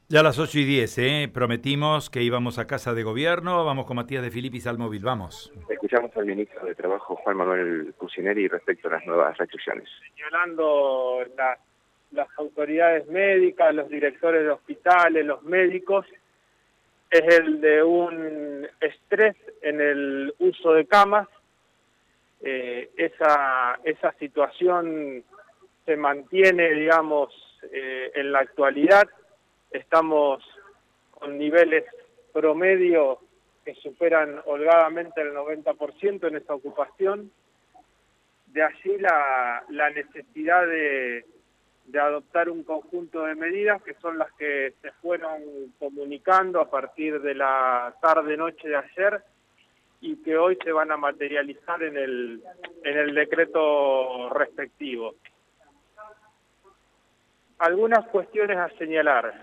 Ya a las 8:10, prometimos que íbamos a Casa de Gobierno. Vamos con Matías de Filipis al móvil, vamos. Escuchamos al ministro de Trabajo, Juan Manuel Cucineri, respecto a las nuevas restricciones. Señalando las autoridades médicas, los directores de hospitales, los médicos, es el de un estrés en el uso de camas. Esa situación se mantiene, digamos, en la actualidad. Estamos con niveles promedio que superan holgadamente el 90% en esa ocupación. De allí la necesidad de adoptar un conjunto de medidas que son las que se fueron comunicando a partir de la tarde-noche de ayer y que hoy se van a materializar en el decreto respectivo. Algunas cuestiones a señalar.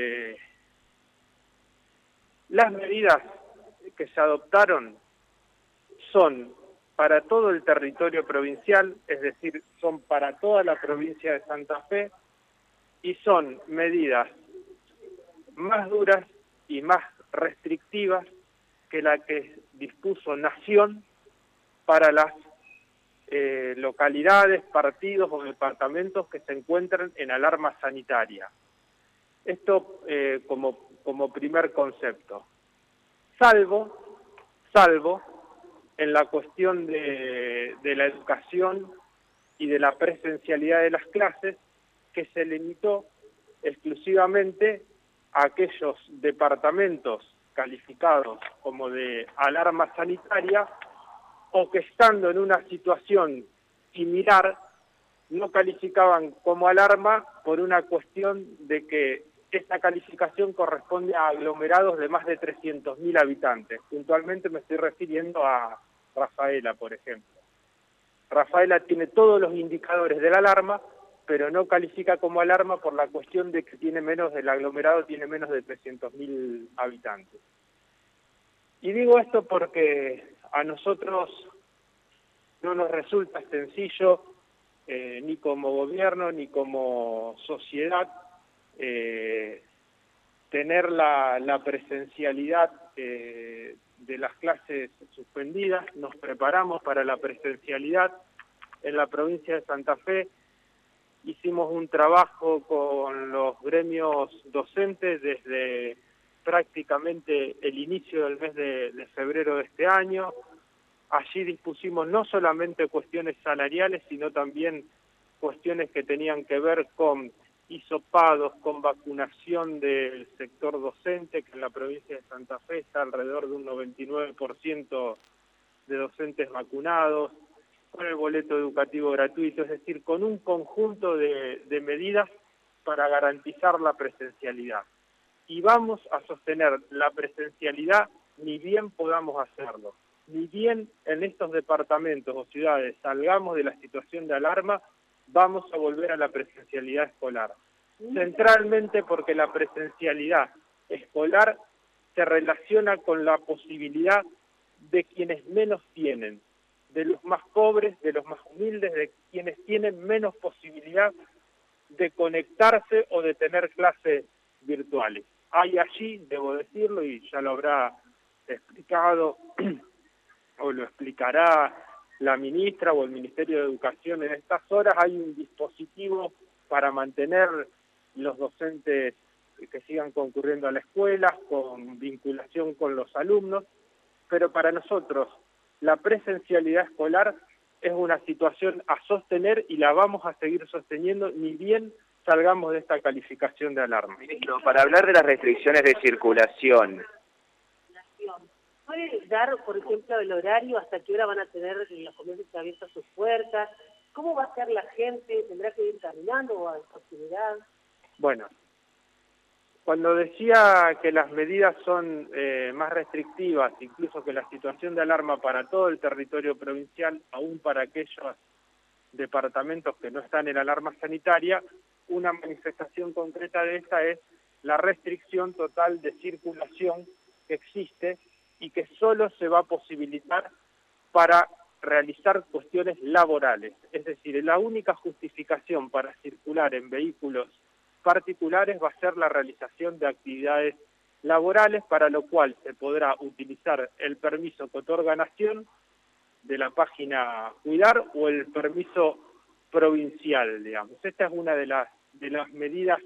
Las medidas que se adoptaron son para todo el territorio provincial, es decir, son para toda la provincia de Santa Fe, y son medidas más duras y más restrictivas que la que dispuso Nación para las localidades, partidos o departamentos que se encuentran en alarma sanitaria. Esto como primer concepto. Salvo en la cuestión de la educación y de la presencialidad de las clases, que se limitó exclusivamente a aquellos departamentos calificados como de alarma sanitaria o que estando en una situación similar no calificaban como alarma por una cuestión de que esta calificación corresponde a aglomerados de más de 300.000 habitantes. Puntualmente me estoy refiriendo a Rafaela, por ejemplo. Rafaela tiene todos los indicadores de la alarma, pero no califica como alarma por la cuestión de que el aglomerado tiene menos de 300.000 habitantes. Y digo esto porque a nosotros no nos resulta sencillo, ni como gobierno ni como sociedad, tener la presencialidad de las clases suspendidas. Nos preparamos para la presencialidad en la provincia de Santa Fe. Hicimos un trabajo con los gremios docentes desde prácticamente el inicio del mes de febrero de este año. Allí dispusimos no solamente cuestiones salariales, sino también cuestiones que tenían que ver con hisopados, con vacunación del sector docente, que en la provincia de Santa Fe está alrededor de un 99% de docentes vacunados, con el boleto educativo gratuito, es decir, con un conjunto de medidas para garantizar la presencialidad. Y vamos a sostener la presencialidad ni bien podamos hacerlo. Ni bien en estos departamentos o ciudades salgamos de la situación de alarma, vamos a volver a la presencialidad escolar. Centralmente porque la presencialidad escolar se relaciona con la posibilidad de quienes menos tienen, de los más pobres, de los más humildes, de quienes tienen menos posibilidad de conectarse o de tener clases virtuales. Hay allí, debo decirlo, y ya lo habrá explicado o lo explicará la ministra o el Ministerio de Educación en estas horas, hay un dispositivo para mantener los docentes que sigan concurriendo a la escuela, con vinculación con los alumnos, pero para nosotros la presencialidad escolar es una situación a sostener y la vamos a seguir sosteniendo ni bien salgamos de esta calificación de alarma. Ministro, para hablar de las restricciones de circulación. ¿Puede dar, por ejemplo, el horario, hasta qué hora van a tener los comercios abiertos sus puertas? ¿Cómo va a ser la gente? ¿Tendrá que ir caminando o a proximidad? Bueno, cuando decía que las medidas son más restrictivas, incluso que la situación de alarma para todo el territorio provincial, aún para aquellos departamentos que no están en alarma sanitaria, una manifestación concreta de esta es la restricción total de circulación que existe y que solo se va a posibilitar para realizar cuestiones laborales. Es decir, la única justificación para circular en vehículos particulares va a ser la realización de actividades laborales, para lo cual se podrá utilizar el permiso que otorga Nación de la página Cuidar o el permiso provincial, digamos. Esta es una de las medidas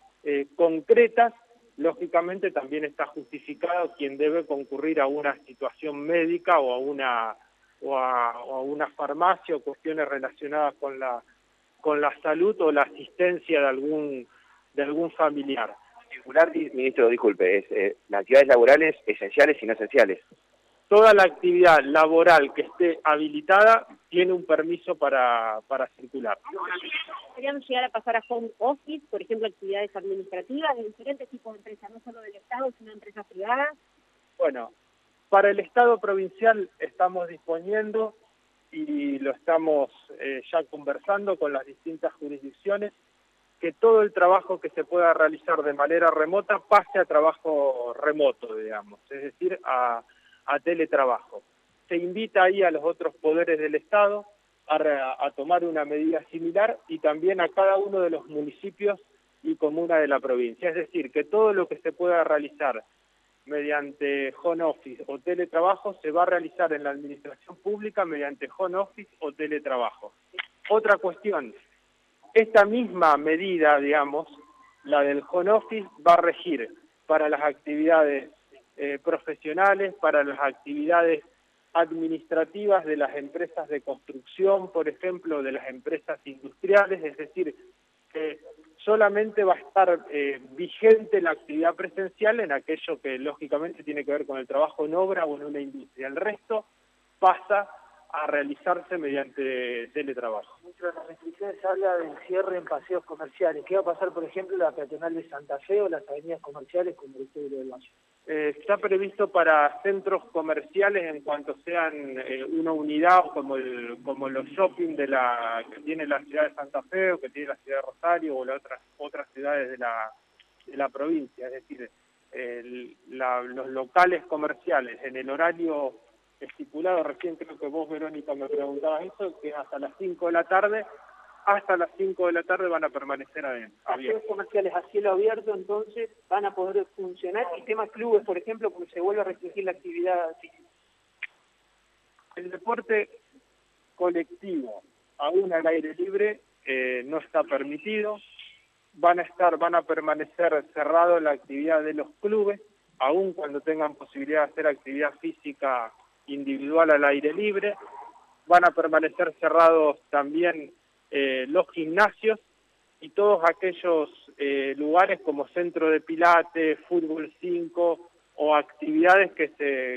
concretas. Lógicamente también está justificado quien debe concurrir a una situación médica o a una farmacia o cuestiones relacionadas con la salud o la asistencia de algún familiar. Circular, ministro, disculpe, es las actividades laborales esenciales y no esenciales. Toda la actividad laboral que esté habilitada tiene un permiso para circular. Podríamos llegar a pasar a home office, por ejemplo, actividades administrativas de diferentes tipos de empresas, no solo del Estado, sino de empresas privadas. Bueno, para el Estado provincial estamos disponiendo y lo estamos ya conversando con las distintas jurisdicciones, que todo el trabajo que se pueda realizar de manera remota pase a trabajo remoto, digamos, es decir, a teletrabajo. Se invita ahí a los otros poderes del Estado a tomar una medida similar y también a cada uno de los municipios y comunas de la provincia. Es decir, que todo lo que se pueda realizar mediante home office o teletrabajo se va a realizar en la administración pública mediante home office o teletrabajo. Otra cuestión, esta misma medida, digamos, la del home office, va a regir para las actividades profesionales, para las actividades administrativas de las empresas de construcción, por ejemplo, de las empresas industriales, es decir, que solamente va a estar vigente la actividad presencial en aquello que lógicamente tiene que ver con el trabajo en obra o en una industria. El resto pasa a realizarse mediante teletrabajo. Muchas de las restricciones habla del cierre en paseos comerciales. ¿Qué va a pasar, por ejemplo, en la peatonal de Santa Fe o las avenidas comerciales como el Estudio del Valle? Está previsto para centros comerciales en cuanto sean una unidad como los shopping que tiene la ciudad de Santa Fe o que tiene la ciudad de Rosario o las otras ciudades de la provincia. Es decir, los locales comerciales en el horario estipulado, recién creo que vos, Verónica, me preguntabas eso, que hasta las 5 de la tarde van a permanecer abiertos. Los comerciales a cielo abierto, entonces, van a poder funcionar. Y temas clubes, por ejemplo, porque se vuelve a restringir la actividad física. El deporte colectivo, aún al aire libre, no está permitido. Van a permanecer cerrados la actividad de los clubes, aún cuando tengan posibilidad de hacer actividad física individual al aire libre. Van a permanecer cerrados también los gimnasios y todos aquellos lugares como centro de pilates, fútbol 5 o actividades que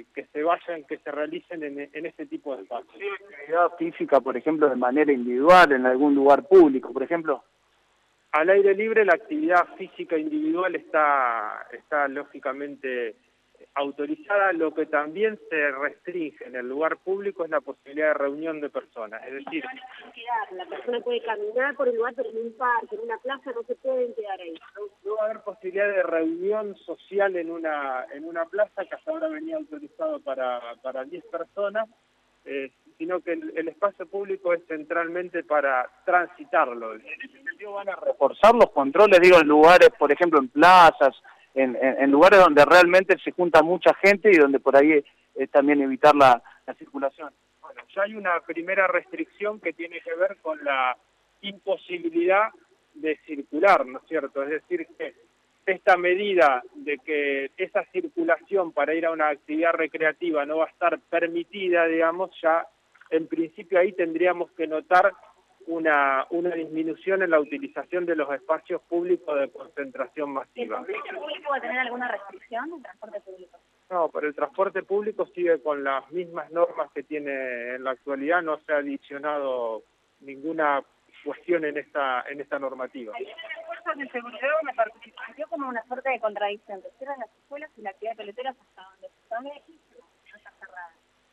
se realicen en ese tipo de espacios. ¿Sí, actividad física, por ejemplo, de manera individual en algún lugar público, por ejemplo? Al aire libre la actividad física individual está lógicamente autorizada. Lo que también se restringe en el lugar público es la posibilidad de reunión de personas, es decir, La persona puede caminar por el lugar, pero en un parque, en una plaza, no se pueden quedar ahí. no va a haber posibilidad de reunión social en una plaza, que hasta ahora venía autorizado para 10 personas, sino que el espacio público es centralmente para transitarlo. En ese sentido van a Reforzar los controles, digo, en lugares, por ejemplo, en plazas, en lugares donde realmente se junta mucha gente y donde por ahí es también evitar la circulación. Bueno, ya hay una primera restricción que tiene que ver con la imposibilidad de circular, ¿no es cierto? Es decir, que esta medida de que esa circulación para ir a una actividad recreativa no va a estar permitida, digamos, ya en principio ahí tendríamos que notar una disminución en la utilización de los espacios públicos de concentración masiva. ¿El transporte público va a tener alguna restricción en transporte público? No, pero el transporte público sigue con las mismas normas que tiene en la actualidad, no se ha adicionado ninguna cuestión en esta normativa. Ayer en las fuerzas de seguridad me pareció como una suerte de contradicción. Se cierran las escuelas y la actividad de peloteras hasta donde se sabe no está cerrada.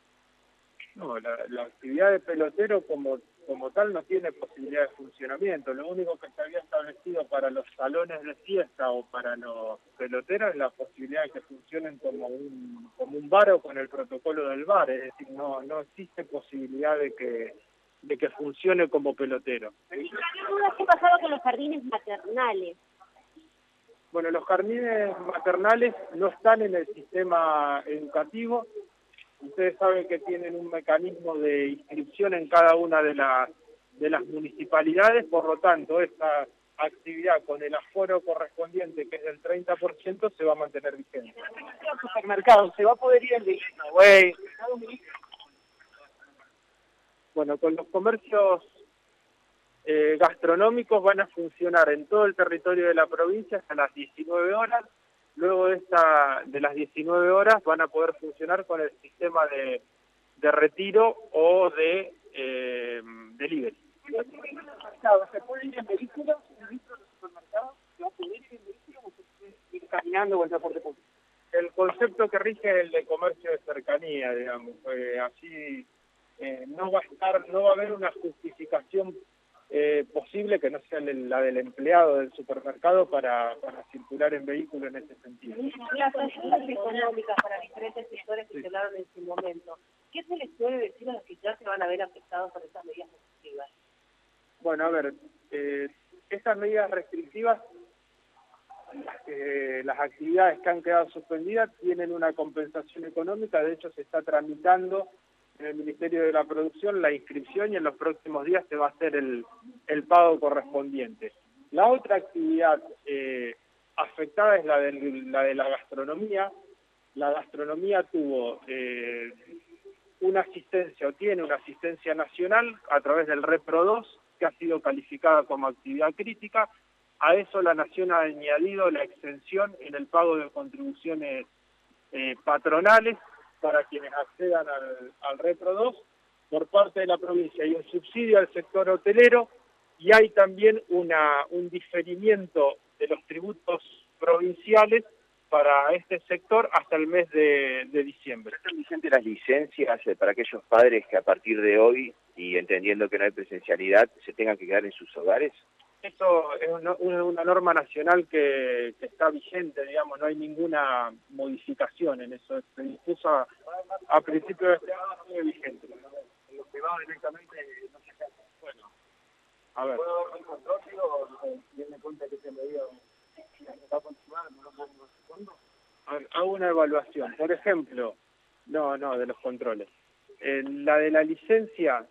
No, la actividad de pelotero como tal no tiene posibilidad de funcionamiento. Lo único que se había establecido para los salones de fiesta o para los peloteros es la posibilidad de que funcionen como un bar o con el protocolo del bar. Es decir, no existe posibilidad de que funcione como pelotero. ¿Qué ha pasado con los jardines maternales? Bueno, los jardines maternales no están en el sistema educativo. Ustedes saben que tienen un mecanismo de inscripción en cada una de las municipalidades, por lo tanto, esta actividad con el aforo correspondiente, que es del 30%, se va a mantener vigente. ¿El supermercado se va a poder ir en Way? Bueno, con los comercios gastronómicos van a funcionar en todo el territorio de la provincia hasta las 19 horas. Luego de las 19 horas van a poder funcionar con el sistema de retiro o de delivery. ¿Se puede ir en vehículos? ¿Dentro de los supermercados se va a poder ir en vehículos o se puede ir caminando o en transporte público? El concepto que rige es el de comercio de cercanía, digamos. Así no va a haber una justificación posible que no sea la del empleado del supermercado para circular en vehículo en ese sentido. Las ayudas económicas para diferentes sectores que se hablaron en su momento, ¿qué se les puede decir a los que ya se van a ver afectados por estas medidas restrictivas? Bueno, a ver, estas medidas restrictivas, las actividades que han quedado suspendidas tienen una compensación económica. De hecho, se está tramitando en el Ministerio de la Producción la inscripción y en los próximos días se va a hacer el pago correspondiente. La otra actividad afectada es la de la gastronomía. La gastronomía tuvo una asistencia o tiene una asistencia nacional a través del Repro 2, que ha sido calificada como actividad crítica. A eso la Nación ha añadido la exención en el pago de contribuciones patronales para quienes accedan al Repro 2 por parte de la provincia. Hay un subsidio al sector hotelero y hay también un diferimiento de los tributos provinciales para este sector hasta el mes de diciembre. ¿Están vigentes las licencias para aquellos padres que a partir de hoy, y entendiendo que no hay presencialidad, se tengan que quedar en sus hogares? Eso es una norma nacional que está vigente, digamos, no hay ninguna modificación en eso. Se dispuso a principios de este año, sigue vigente. En los privados directamente no se hace. Bueno, a ver. ¿Puedo dar un control, o tiene cuenta que se me dio? ¿Va a continuar? A ver, hago una evaluación. Por ejemplo, no, de los controles. La de la licencia,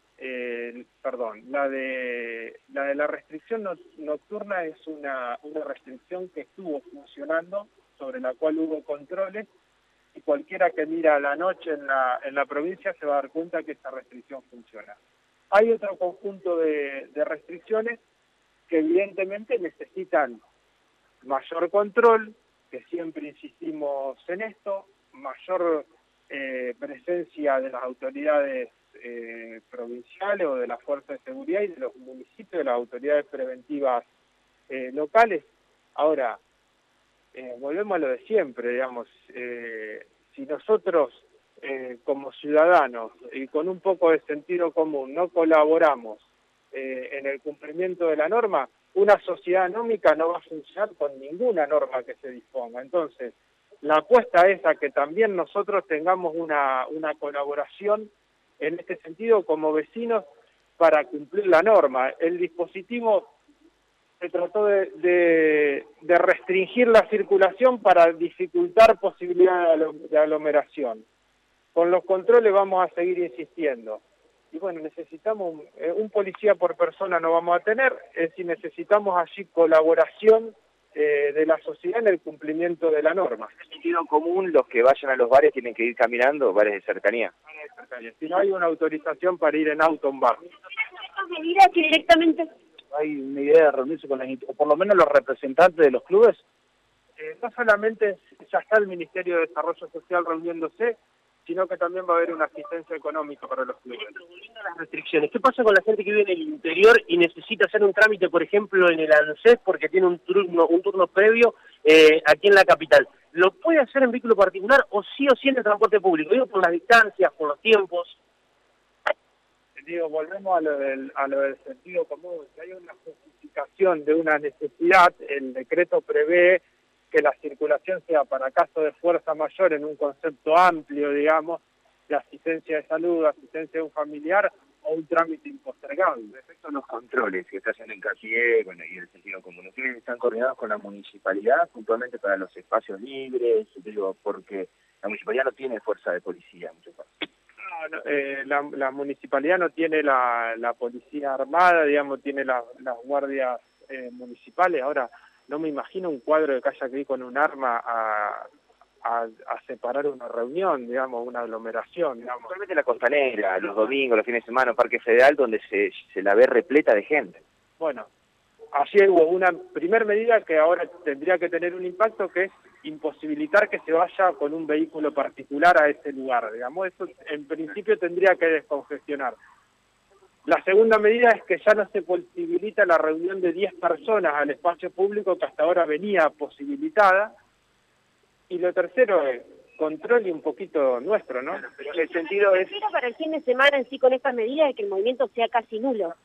la de la restricción nocturna es una restricción que estuvo funcionando, sobre la cual hubo controles, y cualquiera que mira a la noche en la provincia se va a dar cuenta que esa restricción funciona. Hay otro conjunto de restricciones que evidentemente necesitan mayor control, que siempre insistimos en esto, mayor presencia de las autoridades provinciales o de las fuerzas de seguridad y de los municipios, de las autoridades preventivas locales. Ahora, volvemos a lo de siempre, digamos, si nosotros como ciudadanos y con un poco de sentido común no colaboramos en el cumplimiento de la norma, una sociedad anómica no va a funcionar con ninguna norma que se disponga. Entonces, la apuesta es a que también nosotros tengamos una colaboración en este sentido como vecinos para cumplir la norma. El dispositivo se trató de restringir la circulación para dificultar posibilidades de aglomeración. Con los controles vamos a seguir insistiendo. Y bueno, necesitamos un policía por persona no vamos a tener, es decir, necesitamos allí colaboración de la sociedad en el cumplimiento de la norma. En sentido común, los que vayan a los bares tienen que ir caminando, bares de cercanía. Si no hay una autorización para ir en auto a un bar. ¿Medidas que directamente? ¿Hay una idea de reunirse con o por lo menos los representantes de los clubes? No solamente ya está el Ministerio de Desarrollo Social reuniéndose, sino que también va a haber una asistencia económica para los clubes. Volviendo a las restricciones, ¿qué pasa con la gente que vive en el interior y necesita hacer un trámite, por ejemplo, en el ANSES porque tiene un turno previo aquí en la capital? ¿Lo puede hacer en vehículo particular o sí en el transporte público? Digo, por las distancias, por los tiempos. Digo, volvemos a lo del sentido común. Si hay una justificación de una necesidad, el decreto prevé que la circulación sea para caso de fuerza mayor en un concepto amplio, digamos, de asistencia de salud, asistencia de un familiar un trámite impostergable. Respecto a los controles que se hacen en Calle, bueno, y el sentido común, ¿ustedes están coordinados con la municipalidad puntualmente para los espacios libres? Digo, porque la municipalidad no tiene fuerza de policía en muchos casos. La municipalidad no tiene la policía armada, digamos, tiene las guardias municipales. Ahora, no me imagino un cuadro de calle aquí con un arma a separar una reunión, digamos, una aglomeración, digamos. Actualmente la Costanera, los domingos, los fines de semana, Parque Federal, donde se la ve repleta de gente. Bueno, allí hubo una primer medida que ahora tendría que tener un impacto, que es imposibilitar que se vaya con un vehículo particular a ese lugar, digamos. Eso en principio tendría que descongestionar. La segunda medida es que ya no se posibilita la reunión de 10 personas al espacio público, que hasta ahora venía posibilitada. Y lo tercero es control y un poquito nuestro, ¿no? Pero el sentido es... para el fin de semana en sí con estas medidas de que el movimiento sea casi nulo.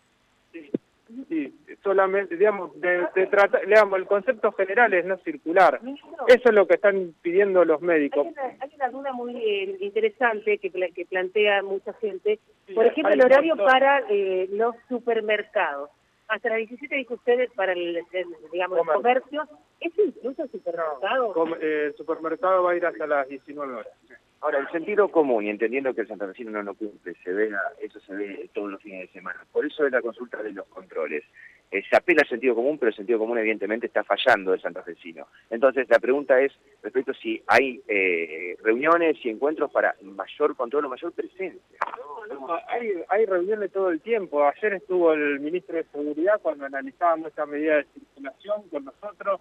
Sí, solamente, digamos, digamos, el concepto general es no circular. Eso es lo que están pidiendo los médicos. Hay una duda muy interesante que plantea mucha gente. Por ejemplo, el horario para los supermercados. Hasta las 17 dijo usted para el comercio. ¿Eso incluso el supermercado? No, el supermercado va a ir hasta las 19 horas. Ahora, el sentido común, y entendiendo que el santafesino no cumple, eso se ve todos los fines de semana. Por eso es la consulta de los controles. Se apela al sentido común, pero el sentido común evidentemente está fallando el santafesino. Entonces, la pregunta es respecto a si hay reuniones y encuentros para mayor control o mayor presencia. No, hay reuniones todo el tiempo. Ayer estuvo el ministro de Seguridad cuando analizábamos esta medida de circulación con nosotros.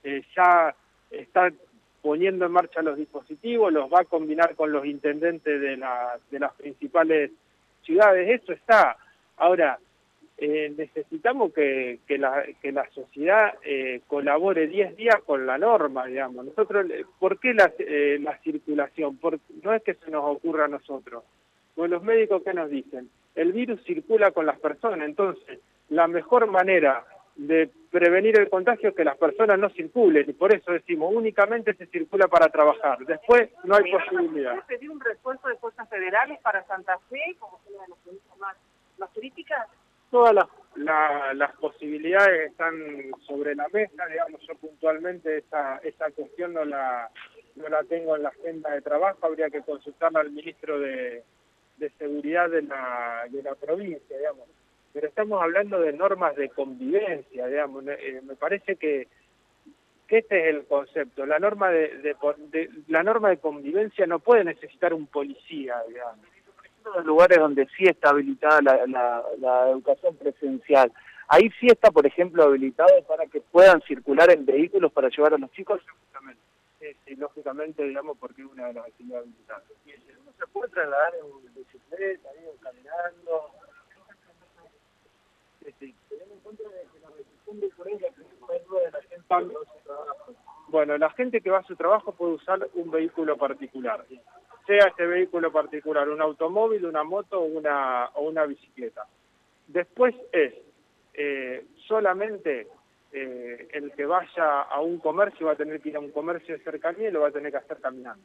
Ya está poniendo en marcha los dispositivos, los va a combinar con los intendentes de las principales ciudades. Eso está. Ahora, necesitamos que la sociedad colabore 10 días con la norma, digamos. Nosotros, ¿por qué la circulación? No es que se nos ocurra a nosotros. Pues los médicos, ¿qué nos dicen? El virus circula con las personas, entonces la mejor manera de prevenir el contagio es que las personas no circulen, y por eso decimos, únicamente se circula para trabajar, después no hay posibilidad. ¿Se pedir un refuerzo de fuerzas federales para Santa Fe, como una de las provincias más críticas? Todas las posibilidades están sobre la mesa, digamos. Yo puntualmente esa cuestión no la tengo en la agenda de trabajo, habría que consultarla al ministro de Seguridad de la provincia, digamos. Pero estamos hablando de normas de convivencia, digamos. Me parece que este es el concepto. La norma la norma de convivencia no puede necesitar un policía, digamos. En los lugares donde sí está habilitada la educación presencial, ahí sí está, por ejemplo, habilitado para que puedan circular en vehículos para llevar a los chicos. Sí, lógicamente, digamos, porque es una de las actividades habilitadas. Uno se puede trasladar en bicicleta, caminando. Teniendo en cuenta que la restricción de por ella de la gente va a su trabajo. Bueno, la gente que va a su trabajo puede usar un vehículo particular. Sea este vehículo particular un automóvil, una moto o una bicicleta. Después es solamente el que vaya a un comercio va a tener que ir a un comercio de cercanía y lo va a tener que hacer caminando.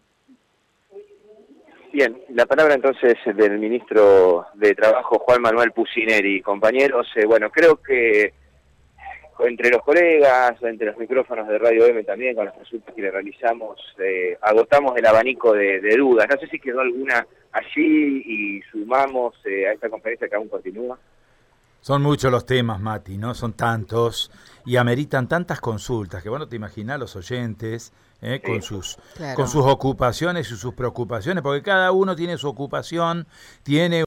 Bien, la palabra entonces del ministro de Trabajo, Juan Manuel Pucineri. Compañeros, bueno, creo que entre los colegas, entre los micrófonos de Radio M también, con las consultas que le realizamos, agotamos el abanico de dudas. No sé si quedó alguna allí y sumamos a esta conferencia que aún continúa. Son muchos los temas, Mati, ¿no? Son tantos y ameritan tantas consultas que bueno, te imaginás los oyentes con sus ocupaciones y sus preocupaciones, porque cada uno tiene su ocupación, tiene